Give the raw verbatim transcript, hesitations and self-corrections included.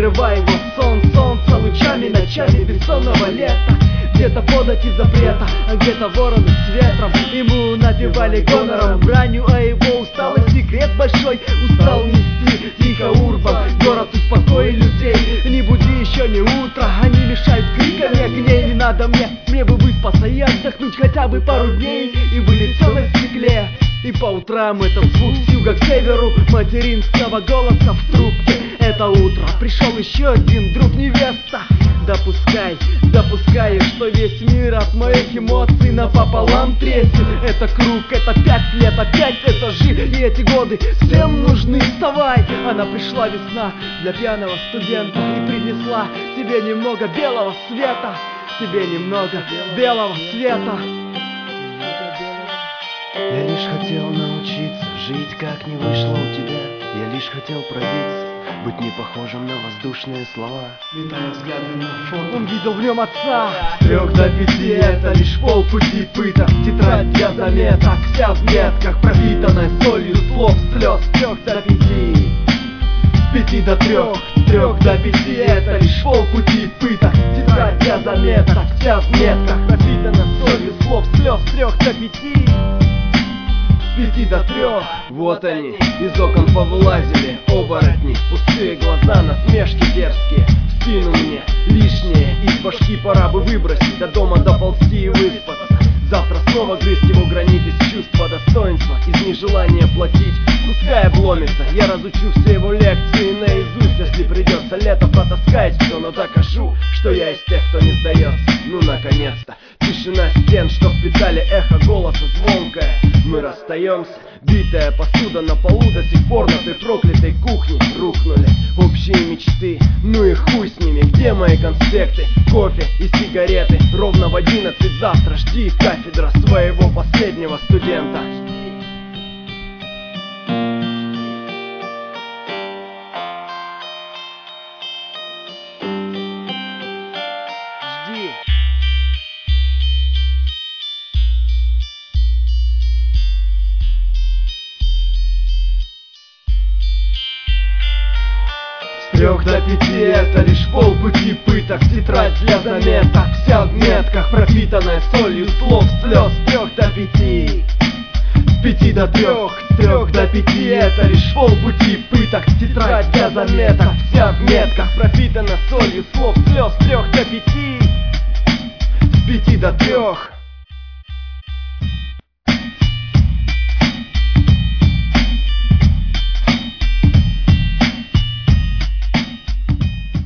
Укрывай его сон, солнце лучами, ночами бессонного лета. Где-то подать из запрета, а где-то вороны с ветром. Ему напевали гонором, бранью, а его усталый секрет большой устал нести. Тихо урбан, город успокой людей. Не буди, еще не утро, они мешают криками огней. Не надо мне, мне бы выспаться и отдохнуть хотя бы пару дней. И были все на стекле. И по утрам этот звук с юга к северу материнского голоса в трубке. Это утро, пришел еще один друг, невеста. Допускай, допускай, что весь мир от моих эмоций напополам тресен. Это круг, это пять лет, опять этажи, и эти годы всем нужны. Вставай! Она пришла весна для пьяного студента и принесла тебе немного белого света. Тебе немного белого света. Я лишь хотел научиться жить, как не вышло у тебя. Я лишь хотел пробиться, быть не похожим на воздушные слова. Метая взгляды на фон, он видел в нем отца. С трех до пяти это лишь полпути пыток. Тетрадь для заметок, вся в метках, пропитанная солью слов, слез. С трех до пяти, с пяти до трех, с трех до пяти это лишь полпути пыток. Тетрадь для заметок, вся в метках, пропитанная солью слов, слез. С трех до пяти, с пяти до трех. Вот они, из окон повылазили оборотни, пустые глаза, насмешки дерзкие. В спину мне лишнее из башки пора бы выбросить, до дома доползти и выспаться. Завтра снова грызть ему гранит из чувства достоинства, из нежелания платить. Пускай обломится, я разучу все его лекции наизусть. Если придется лето протаскать все, но докажу, что я из тех, кто не сдается. Ну наконец-то, тишина стен, что впитали эхо голоса звонкое. Мы расстаемся, битая посуда на полу до сих пор на той проклятой кухне рухнули общие мечты, ну и хуй с ними. Где мои конспекты, кофе и сигареты? Ровно в одиннадцать завтра жди кафедра своего последнего студента. Жди. С трех до пяти это лишь полпути пыток. Тетрадь для заметок, вся в метках, пропитанная солью слов, слез. С трех до пяти, с пяти до трех, с трех до пяти это лишь полпути пыток. Тетрадь для заметок, вся в метках, пропитана солью слов, слез. С трех до пяти, с пяти до трех.